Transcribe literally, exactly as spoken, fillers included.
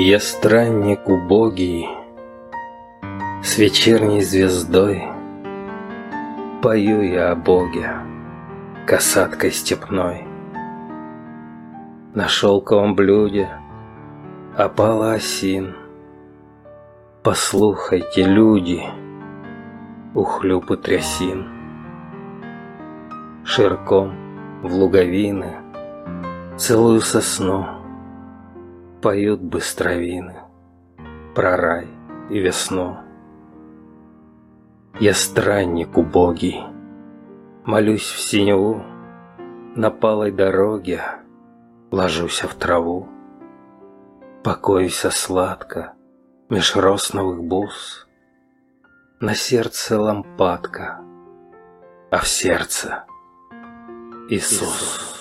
Я странник убогий, с вечерней звездой пою я о Боге касаткой степной. На шелковом блюде опала осин. Послухайте, люди, ухлюпы трясин. Ширком в луговины целую сосну поют быстровины про рай и весну. Я странник убогий, молюсь в синеву, на палой дороге ложуся в траву, покоюся сладко меж росновых бус. На сердце лампадка, а в сердце Иисус.